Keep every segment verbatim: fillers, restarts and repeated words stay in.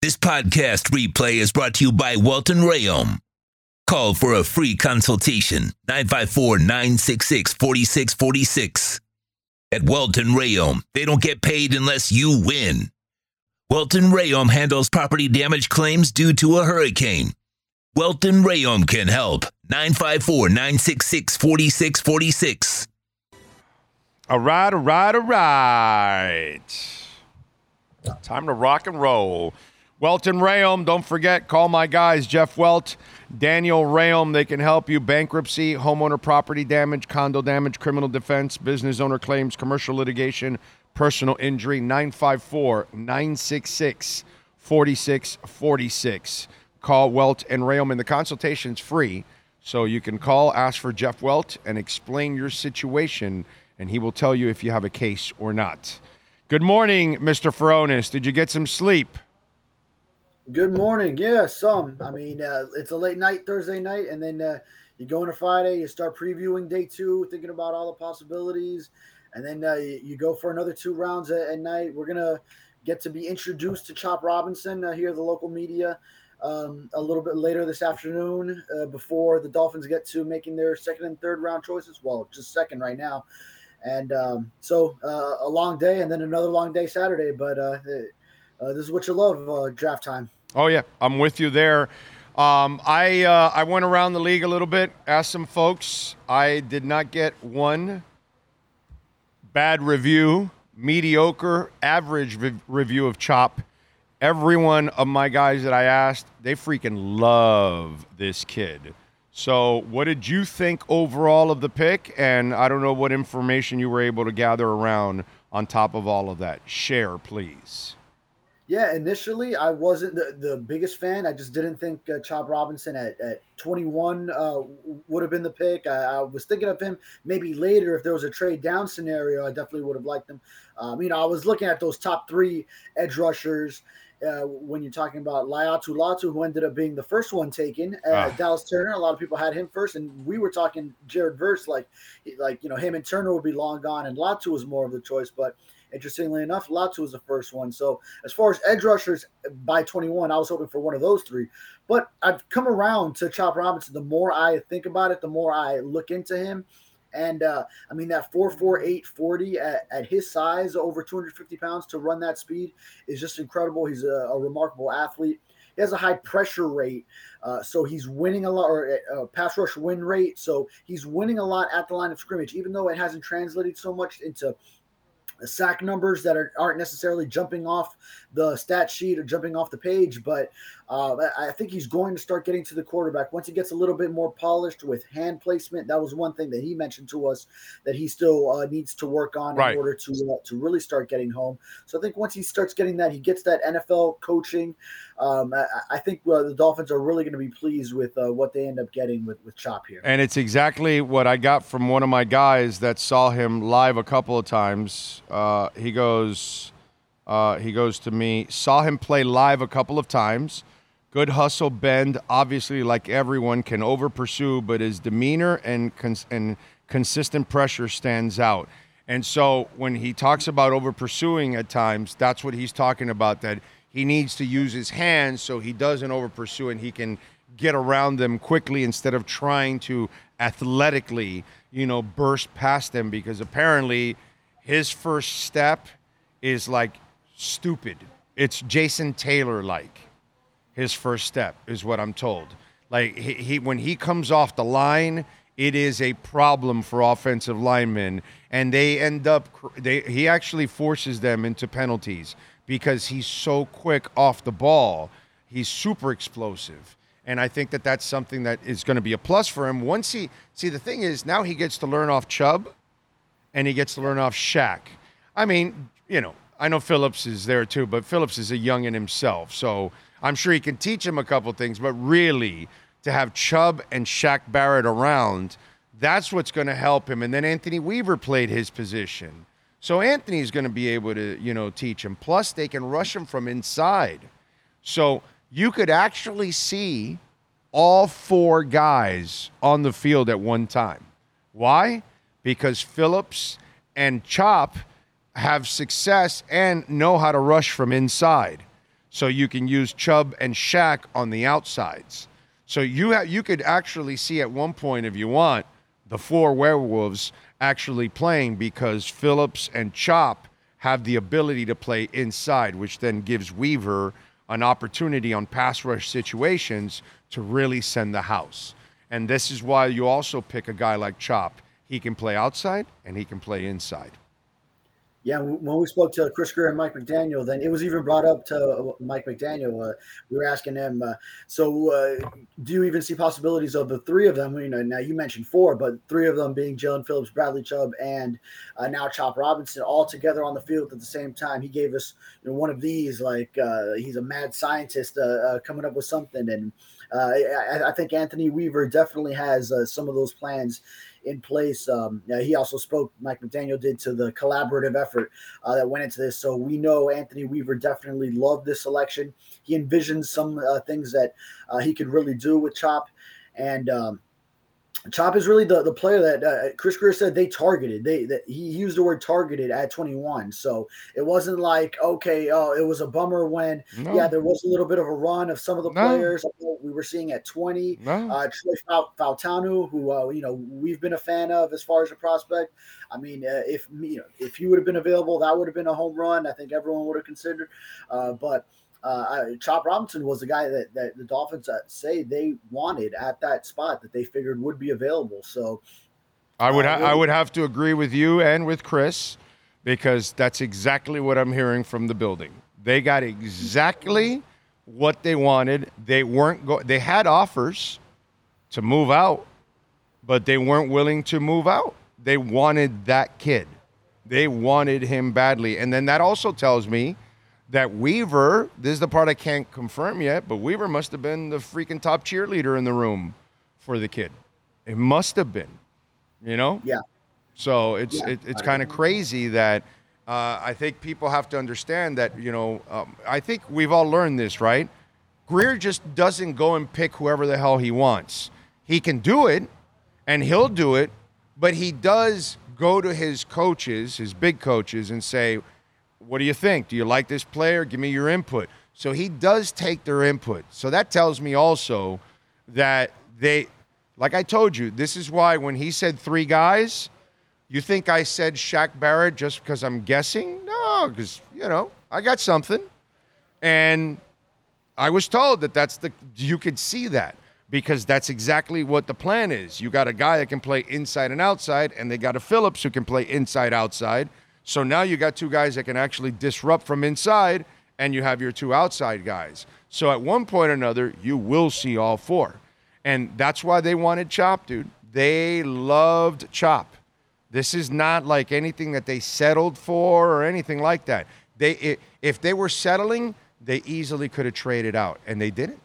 This podcast replay is brought to you by Welton Rayom. Call for a free consultation, nine five four, nine six six, four six four six. At Welton Rayom, they don't get paid unless you win. Welton Rayom handles property damage claims due to a hurricane. Welton Rayom can help. nine five four, nine six six, four six four six. All right, all right, all right. Time to rock and roll. Welton Rayom, don't forget, call my guys, Jeff Welt, Daniel Rayom. They can help you. Bankruptcy, homeowner property damage, condo damage, criminal defense, business owner claims, commercial litigation, personal injury. nine five four, nine six six, four six four six. Call Welt and Rayom, and the consultation's free. So you can call, ask for Jeff Welt, and explain your situation, and he will tell you if you have a case or not. Good morning, Mister Furones. Did you get some sleep? Good morning. Yeah, some. I mean, uh, it's a late night Thursday night, and then uh, you go into Friday, you start previewing day two, thinking about all the possibilities, and then uh, you, you go for another two rounds at, at night. We're going to get to be introduced to Chop Robinson uh, here at the local media um, a little bit later this afternoon uh, before the Dolphins get to making their second and third round choices. Well, just second right now. And um, so uh, a long day and then another long day Saturday, but uh, uh, this is what you love, uh, draft time. Oh, yeah, I'm with you there. Um, I uh, I went around the league a little bit, asked some folks. I did not get one bad review, mediocre, average re- review of Chop. Every one of my guys that I asked, they freaking love this kid. So what did you think overall of the pick? And I don't know what information you were able to gather around on top of all of that. Share, please. Yeah, initially I wasn't the, the biggest fan. I just didn't think uh, Chop Robinson at, at twenty-one uh, would have been the pick. I, I was thinking of him maybe later if there was a trade down scenario. I definitely would have liked him. Um, you know, I was looking at those top three edge rushers uh, when you're talking about Laiatu Latu, who ended up being the first one taken. Uh, Ah. Dallas Turner, a lot of people had him first, and we were talking Jared Verse, like, like you know, him and Turner would be long gone, and Latu was more of the choice, but interestingly enough, Latu was the first one. So as far as edge rushers by twenty-one, I was hoping for one of those three. But I've come around to Chop Robinson. The more I think about it, the more I look into him. And, uh, I mean, that four four eight forty at, at his size, over two hundred fifty pounds, to run that speed is just incredible. He's a, a remarkable athlete. He has a high pressure rate, uh, so he's winning a lot, or uh, pass rush win rate. So he's winning a lot at the line of scrimmage, even though it hasn't translated so much into sack numbers that are, aren't necessarily jumping off the stat sheet or jumping off the page. But uh, I think he's going to start getting to the quarterback once he gets a little bit more polished with hand placement. That was one thing that he mentioned to us that he still uh, needs to work on Right. in order to uh, to really start getting home. So I think once he starts getting that, he gets that N F L coaching. Um, I, I think uh, the Dolphins are really going to be pleased with uh, what they end up getting with, with Chop here. And it's exactly what I got from one of my guys that saw him live a couple of times. Uh, he goes, uh, he goes to me, saw him play live a couple of times. Good hustle, bend. Obviously, like everyone, can over pursue, but his demeanor and cons- and consistent pressure stands out. And so when he talks about over pursuing at times, that's what he's talking about. That he needs to use his hands so he doesn't over pursue and he can get around them quickly instead of trying to athletically, you know, burst past them, because apparently his first step is like stupid. It's Jason Taylor-like. His first step is what I'm told. Like he, he when he comes off the line, it is a problem for offensive linemen, and they end up they he actually forces them into penalties because he's so quick off the ball. He's super explosive. And I think that that's something that is going to be a plus for him. Once he, see, the thing is, now he gets to learn off Chubb, and he gets to learn off Shaq. I mean, you know, I know Phillips is there too, but Phillips is a youngin' himself. So I'm sure he can teach him a couple things, but really, to have Chubb and Shaq Barrett around, that's what's going to help him. And then Anthony Weaver played his position. So Anthony's going to be able to, you know, teach him. Plus, they can rush him from inside. So you could actually see all four guys on the field at one time. Why? Because Phillips and Chop have success and know how to rush from inside. So you can use Chubb and Shaq on the outsides. So you ha- you could actually see at one point, if you want, the four werewolves actually playing because Phillips and Chop have the ability to play inside, which then gives Weaver an opportunity on pass rush situations to really send the house. And this is why you also pick a guy like Chop. He can play outside and he can play inside. Yeah, when we spoke to Chris Greer and Mike McDaniel, then it was even brought up to Mike McDaniel. Uh, we were asking him, uh, so uh, do you even see possibilities of the three of them? You know, now you mentioned four, but three of them being Jalen Phillips, Bradley Chubb, and uh, now Chop Robinson all together on the field at the same time. He gave us, you know, one of these, like uh, he's a mad scientist uh, uh, coming up with something. And uh, I, I think Anthony Weaver definitely has uh, some of those plans in place. Um, he also spoke, Mike McDaniel did, to the collaborative effort uh, that went into this. So we know Anthony Weaver definitely loved this selection. He envisioned some uh, things that uh, he could really do with Chop. And um, Chop is really the, the player that uh, Chris Greer said they targeted. They that he used the word targeted at twenty-one. So it wasn't like, okay, oh, it was a bummer when, no. yeah, there was a little bit of a run of some of the no. players we were seeing at twenty. No. Uh, Troy Fal- Fautanu, who uh, you know we've been a fan of as far as a prospect. I mean, uh, if you know if he would have been available, that would have been a home run. I think everyone would have considered. Uh, but Uh, Chop Robinson was the guy that, that the Dolphins say they wanted at that spot that they figured would be available. So I would ha- uh, I would have to agree with you and with Chris, because that's exactly what I'm hearing from the building. They got exactly what they wanted. They weren't go- they had offers to move out, but they weren't willing to move out. They wanted that kid. They wanted him badly. And then that also tells me that Weaver, this is the part I can't confirm yet, but Weaver must have been the freaking top cheerleader in the room for the kid. It must have been, you know? Yeah. So it's yeah. it, it's kind of crazy that uh, I think people have to understand that, you know, um, I think we've all learned this, right? Greer just doesn't go and pick whoever the hell he wants. He can do it, and he'll do it, but he does go to his coaches, his big coaches, and say, what do you think? Do you like this player? Give me your input. So he does take their input. So that tells me also that they, like I told you, this is why when he said three guys, you think I said Shaq Barrett just because I'm guessing? No, because, you know, I got something. And I was told that that's the, you could see that because that's exactly what the plan is. You got a guy that can play inside and outside, and they got a Phillips who can play inside, outside. So now you got two guys that can actually disrupt from inside, and you have your two outside guys. So at one point or another, you will see all four. And that's why they wanted Chop, dude. They loved Chop. This is not like anything that they settled for or anything like that. They, if they were settling, they easily could have traded out, and they didn't.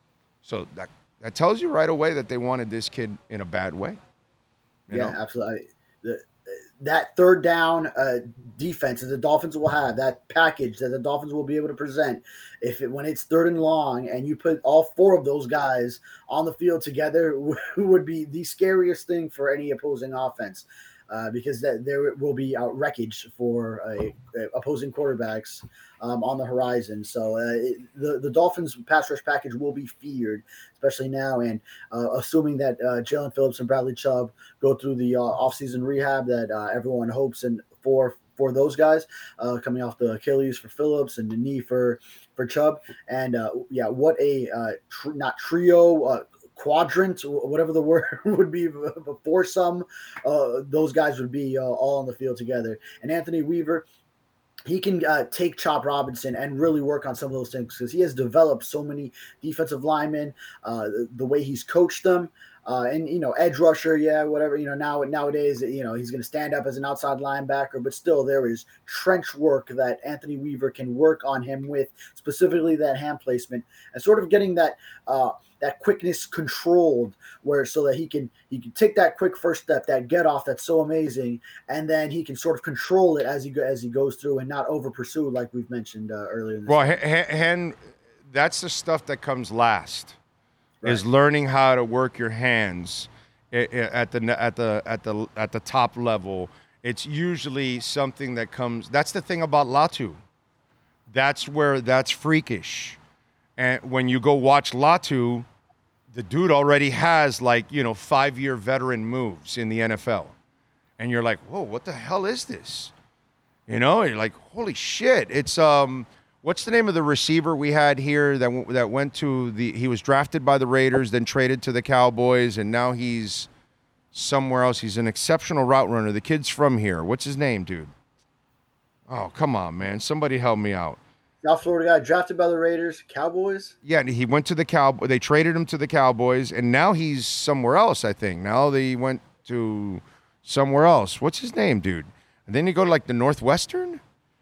So that, that tells you right away that they wanted this kid in a bad way. You yeah, know? absolutely. The, that third down uh, defense that the Dolphins will have, that package that the Dolphins will be able to present, if it, when it's third and long and you put all four of those guys on the field together, would be the scariest thing for any opposing offense. Uh, because that, there will be uh, wreckage for uh, opposing quarterbacks um, on the horizon. So uh, it, the, the Dolphins pass rush package will be feared, especially now. And uh, assuming that uh, Jalen Phillips and Bradley Chubb go through the uh, offseason rehab that uh, everyone hopes and for for those guys, uh, coming off the Achilles for Phillips and the knee for, for Chubb. And uh, yeah, what a uh, tr- not trio, uh, quadrant, whatever the word would be, before some, uh, those guys would be uh, all on the field together. And Anthony Weaver, he can uh, take Chop Robinson and really work on some of those things because he has developed so many defensive linemen, uh, the, the way he's coached them. Uh, and, you know, edge rusher, yeah, whatever, you know, now nowadays, you know, he's going to stand up as an outside linebacker, but still there is trench work that Anthony Weaver can work on him with, specifically that hand placement and sort of getting that uh, that quickness controlled where so that he can he can take that quick first step, that get off that's so amazing, and then he can sort of control it as he go, as he goes through and not over pursue like we've mentioned uh, earlier in this well, hand, that's the stuff that comes last. Right. Is learning how to work your hands at the at the at the at the top level. It's usually something that comes. That's the thing about Latu. That's where that's freakish. And when you go watch Latu, the dude already has like, you know, five-year veteran moves in the N F L. And you're like, whoa, what the hell is this? You know, you're like, holy shit. It's, um, what's the name of the receiver we had here that w- that went to the, he was drafted by the Raiders, then traded to the Cowboys, and now he's somewhere else. He's an exceptional route runner. The kid's from here. What's his name, dude? Oh, come on, man. Somebody help me out. South Florida guy drafted by the Raiders, Cowboys. Yeah, he went to the Cow. They traded him to the Cowboys, and now he's somewhere else, I think. Now they went to somewhere else. What's his name, dude? And then you go to like the Northwestern,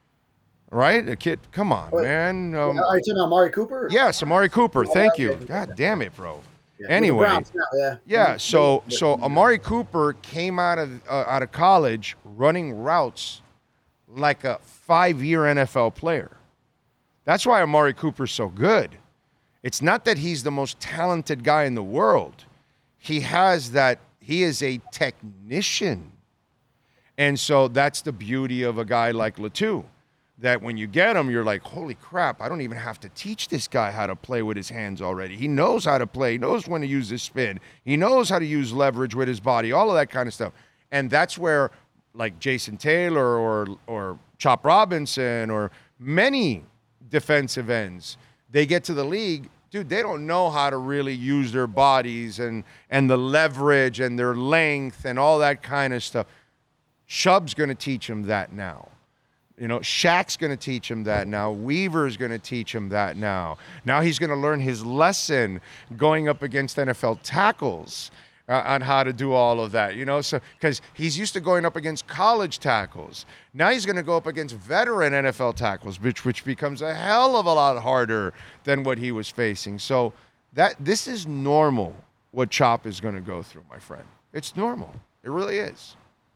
right? A kid, come on, Wait, man. Um, are you talking about Amari Cooper? yes, Amari Cooper. Thank you. God damn it, bro. Yeah, Anyway, Browns now, yeah. yeah. So so Amari Cooper came out of uh, out of college running routes like a five-year N F L player. That's why Amari Cooper's so good. It's not that he's the most talented guy in the world. He has that, he is a technician. And so that's the beauty of a guy like Latu, that when you get him, you're like, holy crap, I don't even have to teach this guy how to play with his hands already. He knows how to play. He knows when to use his spin. He knows how to use leverage with his body, all of that kind of stuff. And that's where, like Jason Taylor or or Chop Robinson or many defensive ends, they get to the league, dude, they don't know how to really use their bodies and and the leverage and their length and all that kind of stuff. Chubb's going to teach him that now. You know, Shaq's going to teach him that now. Weaver's going to teach him that now. Now he's going to learn his lesson going up against N F L tackles uh, on how to do all of that, you know, so because he's used to going up against college tackles. Now he's going to go up against veteran N F L tackles, which which becomes a hell of a lot harder than what he was facing. So that this is normal, what Chop is going to go through, my friend. It's normal. It really is.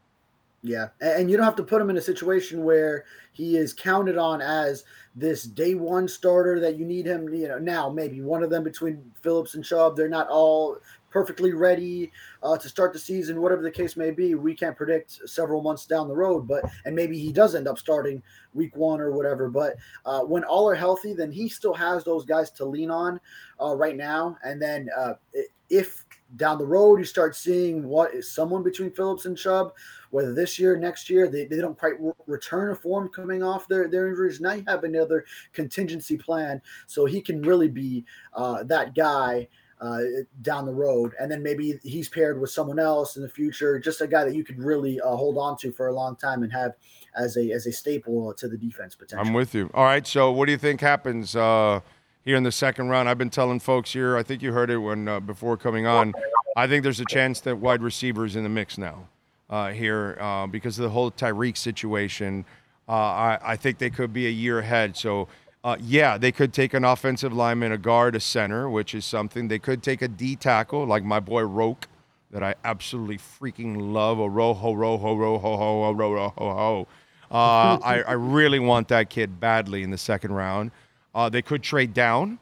Yeah, and you don't have to put him in a situation where he is counted on as this day one starter that you need him, you know, now maybe one of them between Phillips and Chubb, they're not all perfectly ready uh, to start the season, whatever the case may be. We can't predict several months down the road, but and maybe he does end up starting week one or whatever. But uh, when all are healthy, then he still has those guys to lean on uh, right now. And then uh, if down the road you start seeing what is someone between Phillips and Chubb, whether this year, next year, they, they don't quite re- return a form coming off their, their injuries. Now you have another contingency plan so he can really be uh, that guy uh, down the road. And then maybe he's paired with someone else in the future, just a guy that you could really uh, hold on to for a long time and have as a as a staple to the defense potentially. I'm with you. All right, so what do you think happens uh, here in the second round? I've been telling folks here, I think you heard it when uh, before coming on, I think there's a chance that wide receiver is in the mix now. Uh, here uh, because of the whole Tyreek situation. Uh, I, I think they could be a year ahead. So, uh, yeah, they could take an offensive lineman, a guard, a center, which is something. They could take a D tackle, like my boy Roque, that I absolutely freaking love. A roho, roho, roho, ho, roho, ho, ho. Uh, I, I really want that kid badly in the second round. Uh, they could trade down,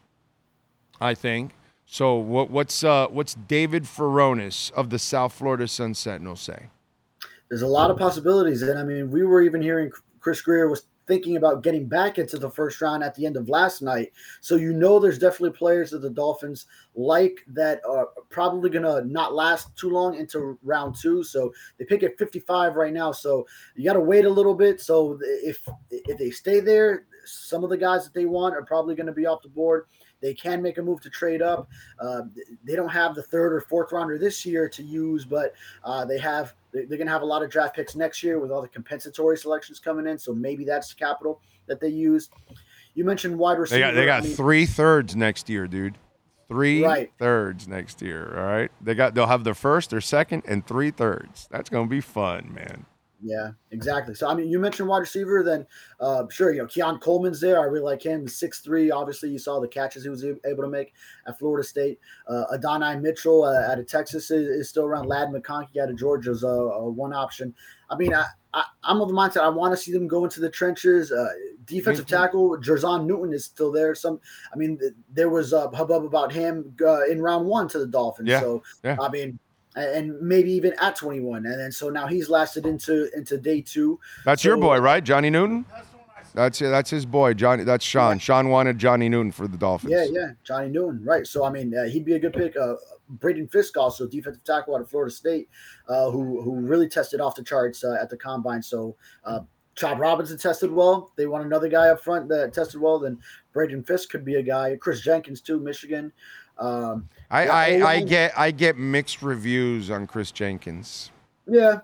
I think. So what, what's uh, what's David Furones of the South Florida Sun Sentinel say? There's a lot of possibilities. And I mean, we were even hearing Chris Greer was thinking about getting back into the first round at the end of last night. So, you know, there's definitely players that the Dolphins like that are probably going to not last too long into round two. So they pick at fifty-five right now. So you got to wait a little bit. So if, if they stay there, some of the guys that they want are probably going to be off the board. They can make a move to trade up. Uh, they don't have the third or fourth rounder this year to use, but uh, they have they're going to have a lot of draft picks next year with all the compensatory selections coming in. So maybe that's the capital that they use. You mentioned wide receiver. They got, they got I mean, three thirds next year, dude. Three right. thirds next year. All right. They got they'll have their first, their second, and three thirds. That's gonna be fun, man. Yeah, exactly. So, I mean, you mentioned wide receiver, then uh, sure, you know, Keon Coleman's there. I really like him. six three. Obviously, you saw the catches he was able to make at Florida State. Uh, Adonai Mitchell uh, out of Texas is, is still around. Lad McConkey out of Georgia is a, a one option. I mean, I, I, I'm of the mindset I want to see them go into the trenches. Uh, defensive mm-hmm. tackle, Jerzon Newton is still there. Some, I mean, there was a hubbub about him uh, in round one to the Dolphins. Yeah. So, yeah. I mean, and maybe even at twenty-one. And then so now he's lasted into into day two. That's so, your boy, right? Johnny Newton? That's the one I That's that's his boy, Johnny. That's Sean. Yeah. Sean wanted Johnny Newton for the Dolphins. Yeah, yeah, Johnny Newton, right. So, I mean, uh, he'd be a good pick. Uh, Braden Fisk, also defensive tackle out of Florida State, uh, who who really tested off the charts uh, at the Combine. So, uh, Chad Robinson tested well. They want another guy up front that tested well. Then Braden Fisk could be a guy. Chris Jenkins, too, Michigan. Um, I, I, I get I get mixed reviews on Chris Jenkins. Yeah.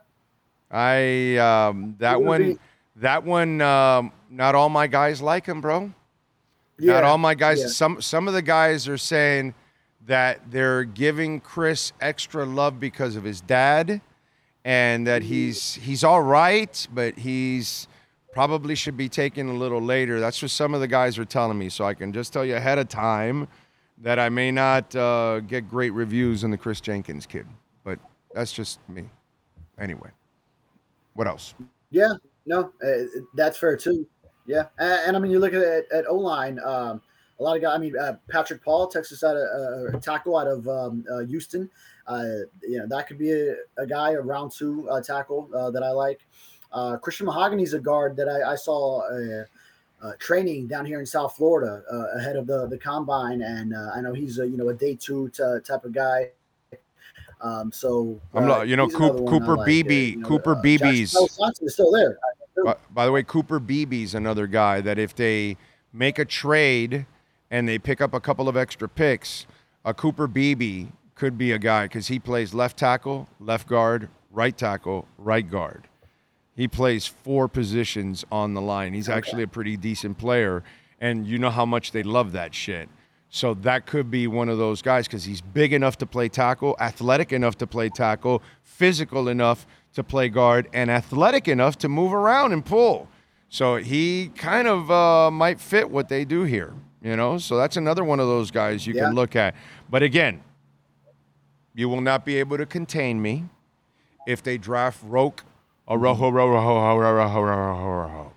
I um, that one be, that one um, not all my guys like him, bro. Yeah, not all my guys. Yeah. Some some of the guys are saying that they're giving Chris extra love because of his dad, and that he's he's all right, but he's probably should be taken a little later. That's what some of the guys are telling me. So I can just tell you ahead of time that I may not uh, get great reviews on the Chris Jenkins kid, but that's just me. Anyway, what else? Yeah, no, uh, that's fair too. Yeah, and, and I mean, you look at at O-line, um, a lot of guys. I mean, uh, Patrick Paul, Texas out of uh, tackle out of um, uh, Houston. Uh, you know, that could be a, a guy, a round two uh, tackle uh, that I like. Uh, Christian Mahogany's a guard that I, I saw uh, uh, training down here in South Florida uh, ahead of the the combine, and uh, I know he's a you know a day two t- type of guy. Um, so uh, I'm not, you know, Coop, Cooper like. Beebe, uh, you know, Cooper uh, Beebe's is still there. By, by the way, Cooper Beebe's another guy that if they make a trade and they pick up a couple of extra picks, a Cooper Beebe could be a guy because he plays left tackle, left guard, right tackle, right guard. He plays four positions on the line. He's okay. actually a pretty decent player, and you know how much they love that shit. So that could be one of those guys because he's big enough to play tackle, athletic enough to play tackle, physical enough to play guard, and athletic enough to move around and pull. So he kind of uh, might fit what they do here, you know? So that's another one of those guys you yeah. can look at. But again, you will not be able to contain me if they draft Roque Oroho, Roho, Roho, Roho, Roho.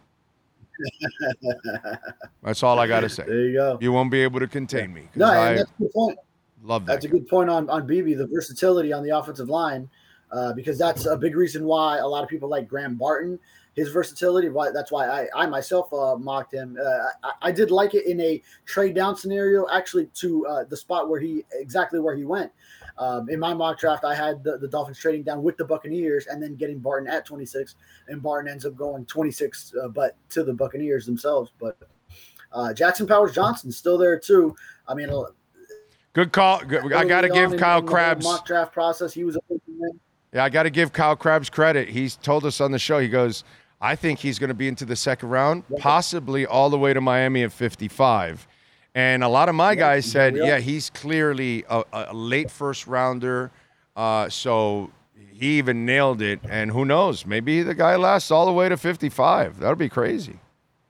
That's all I got to say. There you go. You won't be able to contain me. No, and that's a good point. Love that. That's guy. a good point on, on Beebe, the versatility on the offensive line, uh, because that's a big reason why a lot of people like Graham Barton, his versatility. Why That's why I, I myself uh, mocked him. Uh, I, I did like it in a trade down scenario, actually, to uh, the spot where he exactly where he went. Um, in my mock draft, I had the, the Dolphins trading down with the Buccaneers and then getting Barton at twenty-six, and Barton ends up going twenty-six, uh, but to the Buccaneers themselves. But uh, Jackson Powers Johnson's still there too. I mean, good call. Good. I got to give Kyle Krabs mock draft process. He was a man. Yeah, I got to give Kyle Krabs credit. He's told us on the show. He goes, I think he's going to be into the second round, yeah. possibly all the way to Miami at fifty-five. And a lot of my guys said, yeah, he's clearly a, a late first rounder. Uh, so he even nailed it. And who knows? Maybe the guy lasts all the way to fifty-five. That would be crazy.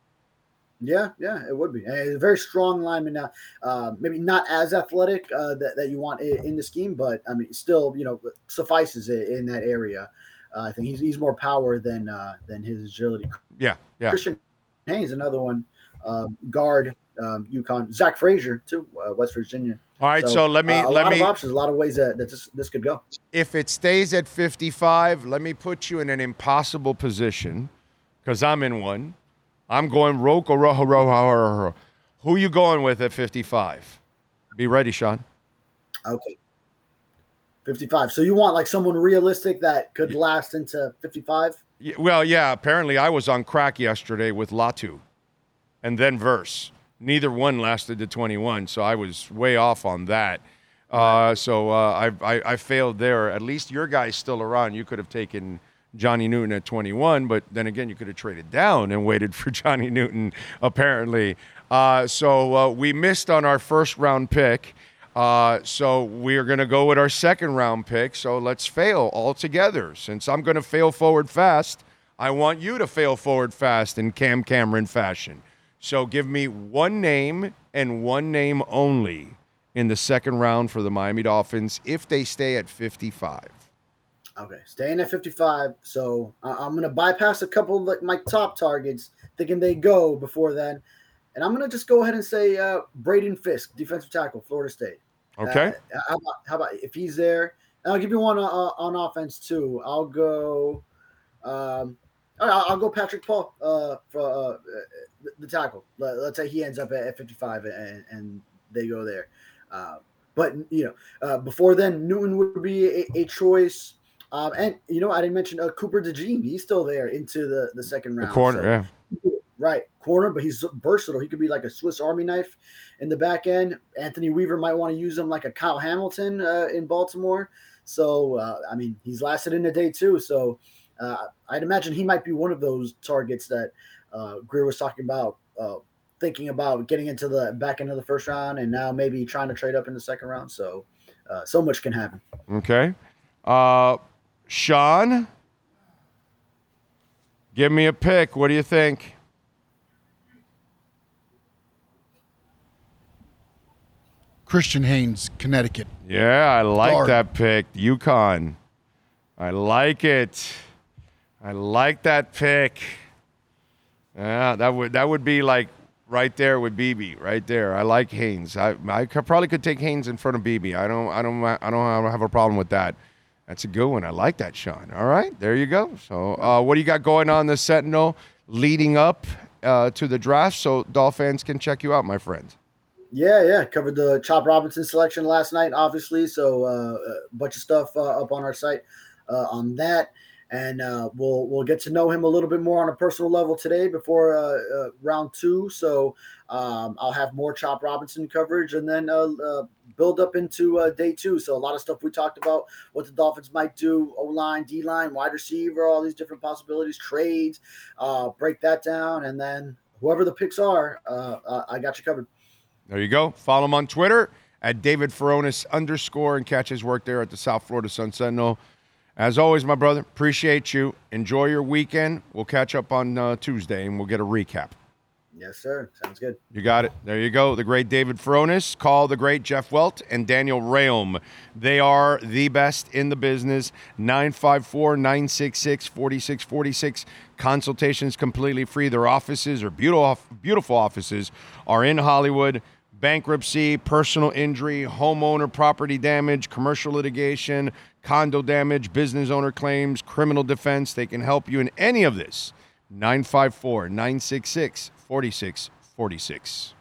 Yeah, yeah, it would be. And a very strong lineman. Uh, uh, maybe not as athletic uh, that, that you want in, in the scheme, but, I mean, still, you know, suffices it in that area. Uh, I think he's he's more power than uh, than his agility. Yeah, yeah. Christian Haynes, another one, uh, guard. Um, UConn, Zach Frazier too, uh, West Virginia. All right, so, so let me uh, a let lot me. Of options, a lot of ways that, that this this could go. If it stays at fifty-five, let me put you in an impossible position, because I'm in one. I'm going Roque Oroho, Roho. Who you going with at fifty-five? Be ready, Sean. Okay. fifty-five. So you want like someone realistic that could last into fifty-five? Yeah, well, yeah. Apparently, I was on crack yesterday with Latu, and then Verse. Neither one lasted to twenty-one, so I was way off on that. Uh, so uh, I, I I failed there. At least your guy's still around. You could have taken Johnny Newton at twenty-one, but then again, you could have traded down and waited for Johnny Newton, apparently. Uh, so uh, we missed on our first round pick. Uh, so we're going to go with our second round pick. So let's fail altogether. Since I'm going to fail forward fast, I want you to fail forward fast in Cam Cameron fashion. So give me one name and one name only in the second round for the Miami Dolphins if they stay at fifty-five. Okay, staying at fifty-five. So uh, I'm going to bypass a couple of like, my top targets, thinking they go before then. And I'm going to just go ahead and say uh, Braden Fisk, defensive tackle, Florida State. Okay. Uh, how, about, how about if he's there? And I'll give you one uh, on offense too. I'll go um, All right, I'll go Patrick Paul uh, for uh, the, the tackle. Let, let's say he ends up at, at fifty-five and, and they go there. Uh, but, you know, uh, before then, Newton would be a, a choice. Um, and, you know, I didn't mention uh, Cooper DeJean. He's still there into the, the second round. The corner, so, yeah. Right, corner, but he's versatile. He could be like a Swiss Army knife in the back end. Anthony Weaver might want to use him like a Kyle Hamilton uh, in Baltimore. So, uh, I mean, he's lasted in a day too. So, uh, I'd imagine he might be one of those targets that uh, Greer was talking about, uh, thinking about getting into the back end of the first round and now maybe trying to trade up in the second round. So, uh, so much can happen. Okay. Uh, Sean, give me a pick. What do you think? Christian Haynes, Connecticut. Yeah, I like Guard. that pick. UConn. I like it. I like that pick. Yeah, that would that would be like right there with B B, right there. I like Haynes. I I could, probably could take Haynes in front of B B. I don't I don't I don't have a problem with that. That's a good one. I like that, Sean. All right, there you go. So, uh, what do you got going on the Sentinel leading up uh, to the draft? So, Dolph fans can check you out, my friend. Yeah, yeah. Covered the Chop Robinson selection last night, obviously. So uh, a bunch of stuff uh, up on our site uh, on that, and uh, we'll we'll get to know him a little bit more on a personal level today before uh, uh, round two. So um, I'll have more Chop Robinson coverage, and then uh, uh, build up into uh, day two. So a lot of stuff we talked about, what the Dolphins might do, O line, D line, wide receiver, all these different possibilities, trades. Uh, break that down, and then whoever the picks are, uh, uh, I got you covered. There you go. Follow him on Twitter at David Furones underscore and catch his work there at the South Florida Sun Sentinel. As always, my brother, appreciate you. Enjoy your weekend. We'll catch up on uh, Tuesday and we'll get a recap. Yes, sir. Sounds good. You got it. There you go. The great David Furones. Call the great Jeff Welt and Daniel Rayom. They are the best in the business. nine five four, nine six six, four six four six. Consultations completely free. Their offices are beautiful, beautiful offices are in Hollywood. Bankruptcy, personal injury, homeowner property damage, commercial litigation, condo damage, business owner claims, criminal defense. They can help you in any of this. nine five four, nine six six, four six four six.